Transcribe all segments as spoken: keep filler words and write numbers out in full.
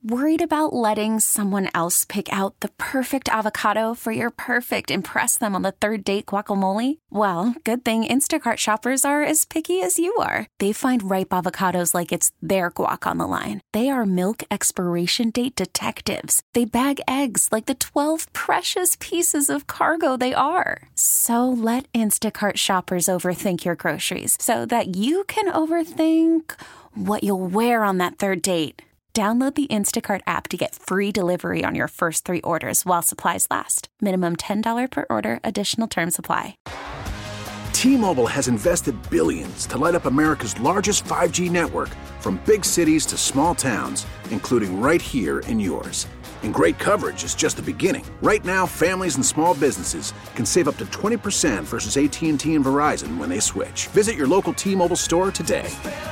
Worried about letting someone else pick out the perfect avocado for your perfect impress them on the third date guacamole? Well, good thing Instacart shoppers are as picky as you are. They find ripe avocados like it's their guac on the line. They are milk expiration date detectives. They bag eggs like the twelve precious pieces of cargo they are. So let Instacart shoppers overthink your groceries so that you can overthink what you'll wear on that third date. Download the Instacart app to get free delivery on your first three orders while supplies last. Minimum ten dollars per order. Additional terms apply. T-Mobile has invested billions to light up America's largest five G network, from big cities to small towns, including right here in yours. And great coverage is just the beginning. Right now, families and small businesses can save up to twenty percent versus A T and T and Verizon when they switch. Visit your local T-Mobile store today.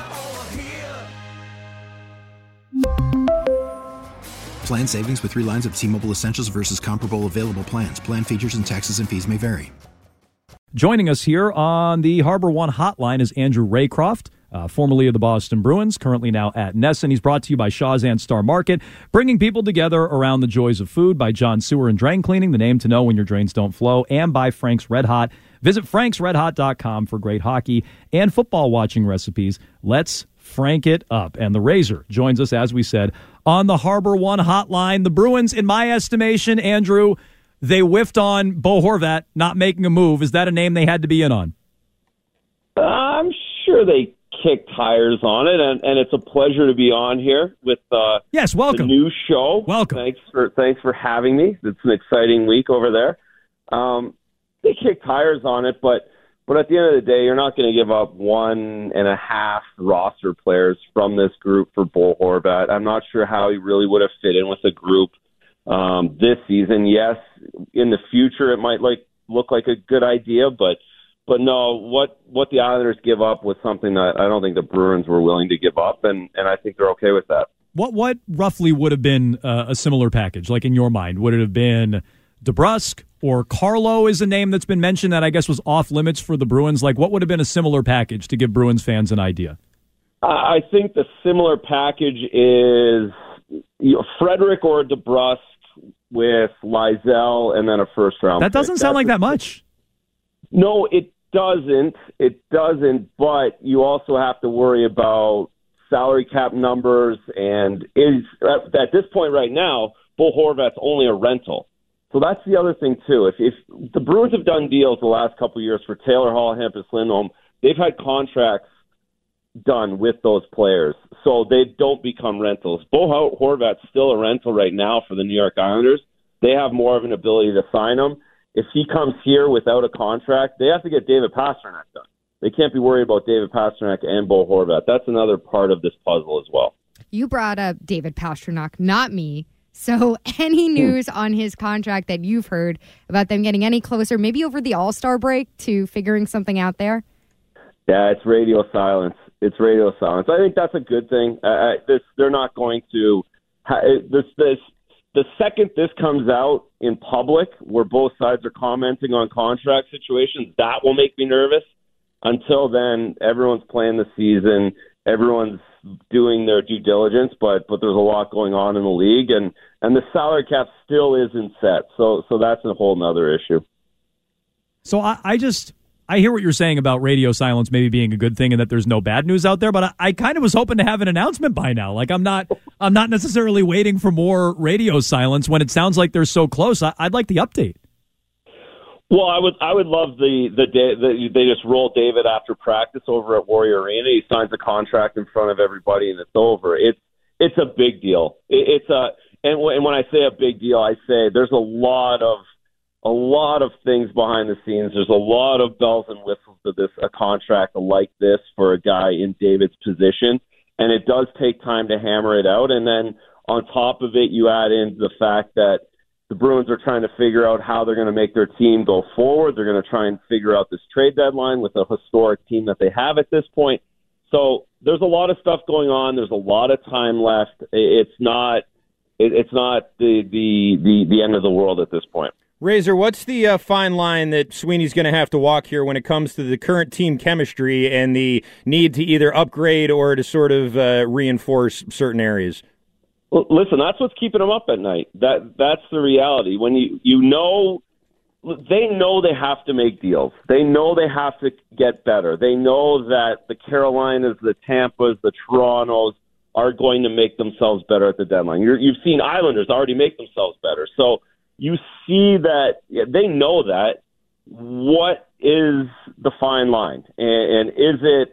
Plan savings with three lines of T-Mobile Essentials versus comparable available plans. Plan features and taxes and fees may vary. Joining us here on the Harbor One Hotline is Andrew Raycroft, uh, formerly of the Boston Bruins, currently now at Nesson. He's brought to you by Shaw's and Star Market, bringing people together around the joys of food, by John Sewer and Drain Cleaning, the name to know when your drains don't flow, and by Frank's Red Hot. Visit franks red hot dot com for great hockey and football watching recipes. Let's frank it up. And the Razor joins us, as we said, on the Harbor One Hotline. The Bruins, in my estimation, Andrew, they whiffed on Bo Horvat not making a move. Is that a name they had to be in on? Uh, I'm sure they kicked tires on it, and, and it's a pleasure to be on here with uh, yes, welcome. the new show. Welcome. Thanks for thanks for having me. It's an exciting week over there. Um, they kicked tires on it, but but at the end of the day, you're not going to give up one and a half roster players from this group for Bo Horvat. I'm not sure how he really would have fit in with the group um, this season. Yes, in the future it might like look like a good idea, but but no, what what the Islanders give up was something that I don't think the Bruins were willing to give up, and, and I think they're okay with that. What what roughly would have been uh, a similar package? Like in your mind, would it have been DeBrusk or Carlo is a name that's been mentioned that I guess was off limits for the Bruins? Like, what would have been a similar package to give Bruins fans an idea? I think the similar package is you know, Frederick or DeBrusk with Lysell and then a first round. That doesn't pick. sound That's like that much. No, it doesn't. It doesn't. But you also have to worry about salary cap numbers, and is at, at this point right now, Bo Horvat's only a rental. So that's the other thing, too. If, if the Bruins have done deals the last couple of years for Taylor Hall, Hampus Lindholm, they've had contracts done with those players, so they don't become rentals. Bo Horvat's still a rental right now for the New York Islanders. They have more of an ability to sign him. If he comes here without a contract, they have to get David Pastrnak done. They can't be worried about David Pastrnak and Bo Horvat. That's another part of this puzzle as well. You brought up David Pastrnak, not me. So any news on his contract that you've heard about them getting any closer, maybe over the All-Star break, to figuring something out there? Yeah, it's radio silence. It's radio silence. I think that's a good thing. Uh, this, they're not going to ha- this, this. The second this comes out in public, where both sides are commenting on contract situations, that will make me nervous. Until then, everyone's playing the season. Everyone's doing their due diligence, but but there's a lot going on in the league, and, and the salary cap still isn't set. So so that's a whole nother issue. So I, I just I hear what you're saying about radio silence maybe being a good thing and that there's no bad news out there, but I, I kind of was hoping to have an announcement by now. Like I'm not I'm not necessarily waiting for more radio silence when it sounds like they're so close. I, I'd like the update. Well, I would I would love the the day that they just roll David after practice over at Warrior Arena. He signs a contract in front of everybody, and it's over. It's it's a big deal. It, it's a and, w- and when I say a big deal, I say there's a lot of a lot of things behind the scenes. There's a lot of bells and whistles to this a contract like this for a guy in David's position, and it does take time to hammer it out. And then on top of it, you add in the fact that the Bruins are trying to figure out how they're going to make their team go forward. They're going to try and figure out this trade deadline with a historic team that they have at this point. So there's a lot of stuff going on. There's a lot of time left. It's not it's not the the the, the end of the world at this point. Razor, what's the uh, fine line that Sweeney's going to have to walk here when it comes to the current team chemistry and the need to either upgrade or to sort of uh, reinforce certain areas? Well, listen, that's what's keeping them up at night. That that's the reality. When you you know, they know they have to make deals. They know they have to get better. They know that the Carolinas, the Tampas, the Torontos are going to make themselves better at the deadline. You're, you've seen Islanders already make themselves better. So you see that yeah, they know that. What is the fine line? And, and is it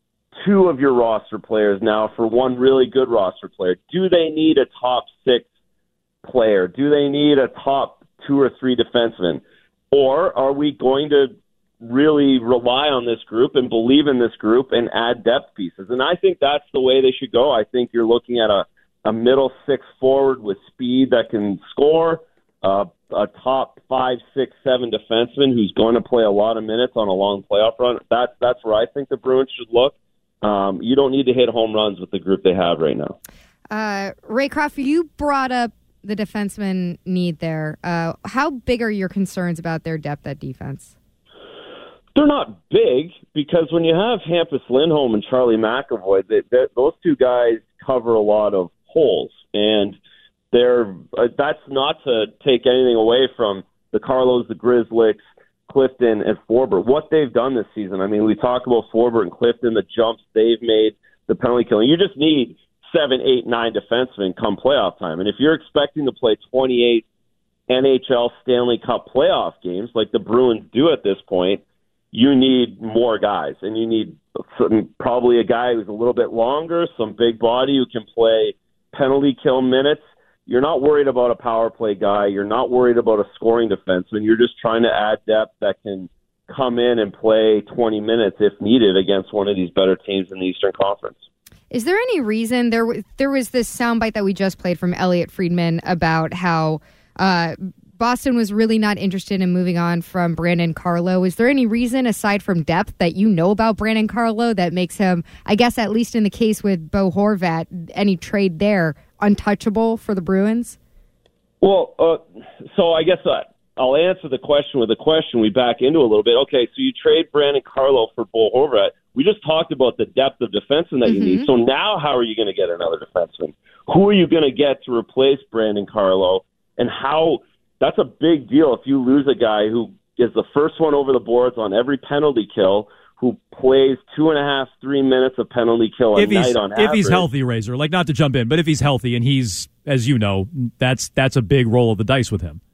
two of your roster players now for one really good roster player? Do they need a top six player? Do they need a top two or three defensemen? Or are we going to really rely on this group and believe in this group and add depth pieces? And I think that's the way they should go. I think you're looking at a, a middle six forward with speed that can score, uh, a top five, six, seven defenseman who's going to play a lot of minutes on a long playoff run. That's, that's where I think the Bruins should look. Um, you don't need to hit home runs with the group they have right now. Uh, Raycroft, you brought up the defenseman need there. Uh, how big are your concerns about their depth at defense? They're not big because when you have Hampus Lindholm and Charlie McAvoy, they, they, those two guys cover a lot of holes. And they're uh, that's not to take anything away from the Carlos, the Grizzlies, Clifton, and Forbort. What they've done this season, I mean, we talk about Forbort and Clifton, the jumps they've made, the penalty killing. You just need seven, eight, nine defensemen come playoff time. And if you're expecting to play twenty-eight N H L Stanley Cup playoff games like the Bruins do at this point, you need more guys. And you need some, probably a guy who's a little bit longer, some big body who can play penalty kill minutes. You're not worried about a power play guy. You're not worried about a scoring defenseman. You're just trying to add depth that can come in and play twenty minutes if needed against one of these better teams in the Eastern Conference. Is there any reason there w- there was this soundbite that we just played from Elliot Friedman about how uh, Boston was really not interested in moving on from Brandon Carlo? Is there any reason aside from depth that you know about Brandon Carlo that makes him, I guess at least in the case with Bo Horvat, any trade there untouchable for the Bruins? Well, uh, so I guess uh, I'll answer the question with a question we back into a little bit. Okay, so you trade Brandon Carlo for Bo Horvat. We just talked about the depth of defenseman that you mm-hmm. need. So now how are you going to get another defenseman? Who are you going to get to replace Brandon Carlo? And how – that's a big deal if you lose a guy who is the first one over the boards on every penalty kill, who plays two and a half, three minutes of penalty kill a if night on average. If he's healthy, Razor, like not to jump in, but if he's healthy and he's, as you know, that's that's a big roll of the dice with him.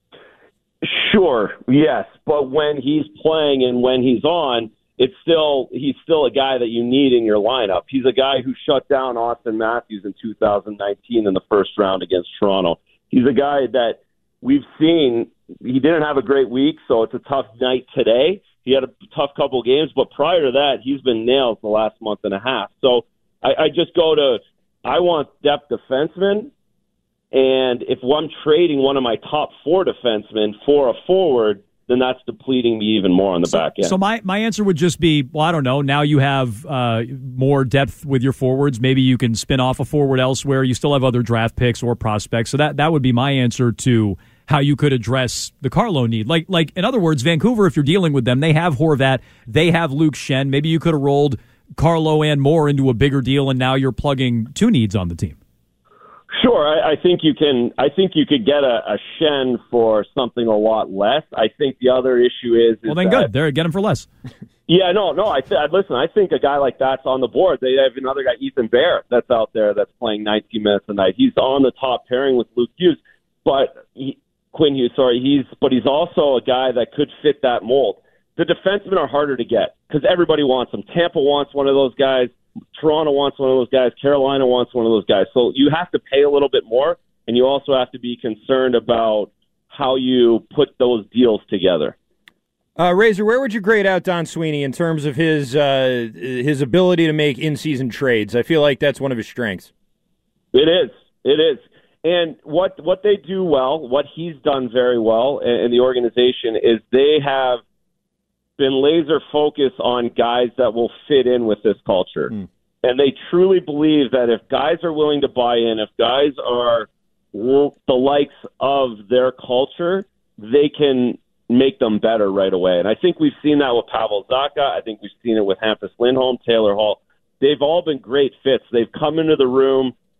Sure, yes, but when he's playing and when he's on, it's still he's still a guy that you need in your lineup. He's a guy who shut down Austin Matthews in two thousand nineteen in the first round against Toronto. He's a guy that we've seen. He didn't have a great week, so it's a tough night today. He had a tough couple of games, but prior to that, he's been nailed the last month and a half. So I, I just go to, I want depth defensemen, and if I'm trading one of my top four defensemen for a forward, then that's depleting me even more on the so, back end. So my, my answer would just be, well, I don't know. Now you have uh, more depth with your forwards. Maybe you can spin off a forward elsewhere. You still have other draft picks or prospects. So that, that would be my answer to how you could address the Carlo need. Like, like in other words, Vancouver, if you're dealing with them, they have Horvat, they have Luke Schenn. Maybe you could have rolled Carlo and Moore into a bigger deal, and now you're plugging two needs on the team. Sure, I, I think you can. I think you could get a, a Schenn for something a lot less. I think the other issue is, is well, then that, good. There, get him for less. Yeah, no, no. I th- listen. I think a guy like that's on the board. They have another guy, Ethan Bear, that's out there that's playing nineteen minutes a night. He's on the top pairing with Luke Hughes, but he, Quinn Hughes. Sorry, he's but he's also a guy that could fit that mold. The defensemen are harder to get because everybody wants them. Tampa wants one of those guys. Toronto wants one of those guys. Carolina wants one of those guys. So you have to pay a little bit more, and you also have to be concerned about how you put those deals together. Uh, Razor, where would you grade out Don Sweeney in terms of his uh, his ability to make in-season trades? I feel like that's one of his strengths. It is. It is. And what what they do well, what he's done very well in the organization is they have been laser focused on guys that will fit in with this culture. Mm. And they truly believe that if guys are willing to buy in, if guys are the likes of their culture, they can make them better right away. And I think we've seen that with Pavel Zacha. I think we've seen it with Hampus Lindholm, Taylor Hall. They've all been great fits. They've come into the room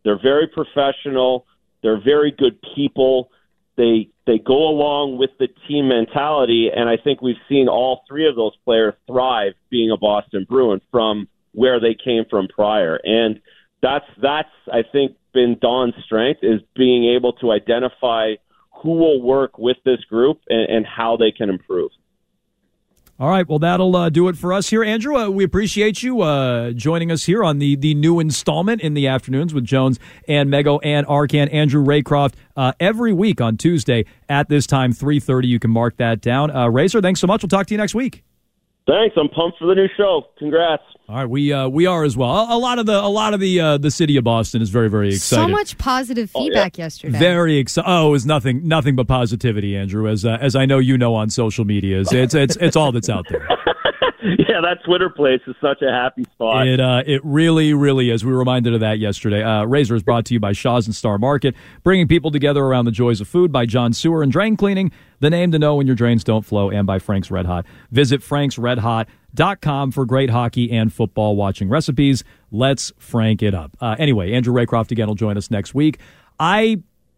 They're very professional. They're very good people. They they go along with the team mentality, and I think we've seen all three of those players thrive being a Boston Bruin from where they came from prior. And that's, that's I think, been Don's strength, is being able to identify who will work with this group and, and how they can improve. All right, well, that'll uh, do it for us here. Andrew, uh, we appreciate you uh, joining us here on the, the new installment in the afternoons with Jones and Mego and Arcand. Andrew Raycroft, uh, every week on Tuesday at this time, three thirty. You can mark that down. Uh, Razor, thanks so much. We'll talk to you next week. Thanks. I'm pumped for the new show. Congrats. All right, we uh, we are as well. A, a lot of the a lot of the uh, the city of Boston is very very excited. So much positive feedback oh, yeah. yesterday. Very excited. Oh, it was nothing nothing but positivity, Andrew. As uh, as I know you know on social media, it's it's it's, it's all that's out there. Yeah, that Twitter place is such a happy spot. It uh, it really, really is. We were reminded of that yesterday. Uh, Razor is brought to you by Shaw's and Star Market, bringing people together around the joys of food, by John Sewer and Drain Cleaning, the name to know when your drains don't flow, and by Frank's Red Hot. Visit franks red hot dot com for great hockey and football watching recipes. Let's Frank it up. Uh, anyway, Andrew Raycroft again will join us next week. I,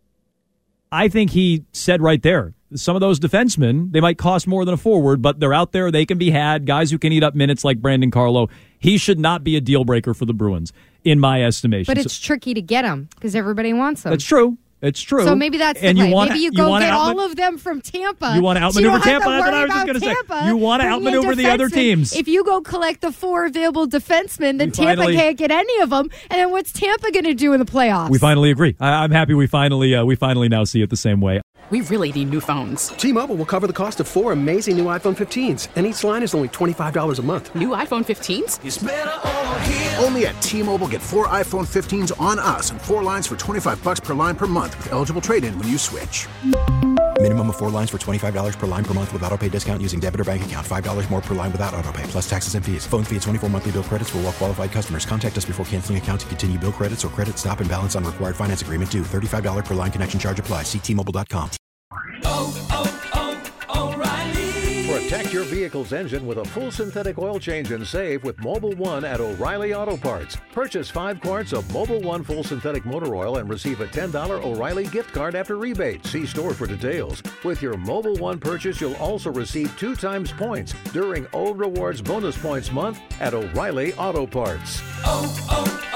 I think he said right there, some of those defensemen, they might cost more than a forward, but they're out there. They can be had. Guys who can eat up minutes like Brandon Carlo. He should not be a deal breaker for the Bruins, in my estimation. But it's so, tricky to get him because everybody wants him. That's true. It's true. So maybe that's the and play. You wanna, maybe you you go get outman- all of them from Tampa. You want to outmaneuver so Tampa? That's what I was just going to say. You want to outmaneuver the other teams. If you go collect the four available defensemen, then we Tampa finally, can't get any of them. And then what's Tampa going to do in the playoffs? We finally agree. I, I'm happy we finally uh, we finally now see it the same way. We really need new phones. T-Mobile will cover the cost of four amazing new iPhone fifteens, and each line is only twenty-five dollars a month. New iPhone fifteens? It's better over here. Only at T-Mobile, get four iPhone fifteens on us and four lines for twenty-five bucks per line per month with eligible trade-in when you switch. Minimum of four lines for twenty-five dollars per line per month with autopay discount using debit or bank account. five dollars more per line without autopay, plus taxes and fees. Phone fee at twenty-four monthly bill credits for well-qualified customers. Contact us before canceling account to continue bill credits or credit stop and balance on required finance agreement due. thirty-five dollars per line connection charge applies. See T Mobile dot com. Oh, oh, oh, O'Reilly. Protect your vehicle's engine with a full synthetic oil change and save with Mobil one at O'Reilly Auto Parts. Purchase five quarts of Mobil one full synthetic motor oil and receive a ten dollars O'Reilly gift card after rebate. See store for details. With your Mobil one purchase, you'll also receive two times points during O Rewards Bonus Points Month at O'Reilly Auto Parts. Oh,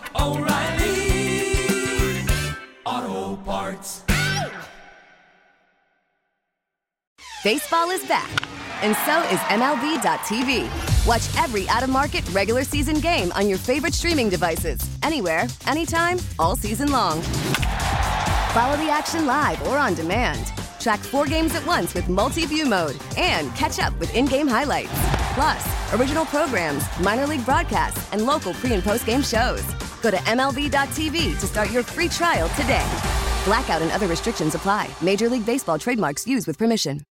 oh, oh, O'Reilly Auto Parts. Baseball is back, and so is M L B dot T V. Watch every out-of-market regular season game on your favorite streaming devices, anywhere, anytime, all season long. Follow the action live or on demand. Track four games at once with multi-view mode and catch up with in-game highlights. Plus, original programs, minor league broadcasts, and local pre- and post-game shows. Go to M L B dot T V to start your free trial today. Blackout and other restrictions apply. Major League Baseball trademarks used with permission.